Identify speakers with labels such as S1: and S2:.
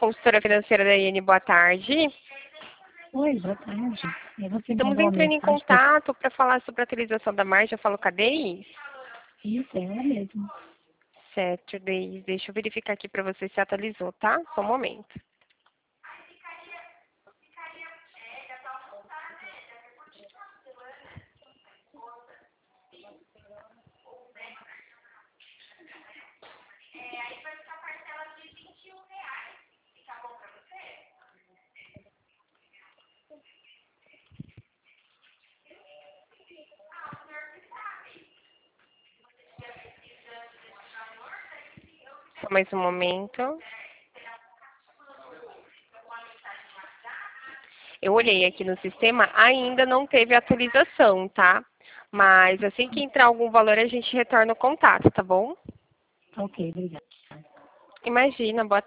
S1: consultora financeira da IN, boa tarde.
S2: Oi, boa tarde. Você
S1: Estamos
S2: mandou uma
S1: entrando em
S2: mensagem
S1: contato para falar sobre a atualização da margem. Eu falo com a Deis?
S2: Isso, é ela mesmo.
S1: Certo, Deis. Deixa eu verificar aqui para você se atualizou, tá? Só um momento. Só mais um momento. Eu olhei aqui no sistema, ainda não teve atualização, tá? Mas assim que entrar algum valor, a gente retorna o contato, tá bom?
S2: Ok, obrigada.
S1: Imagina, boa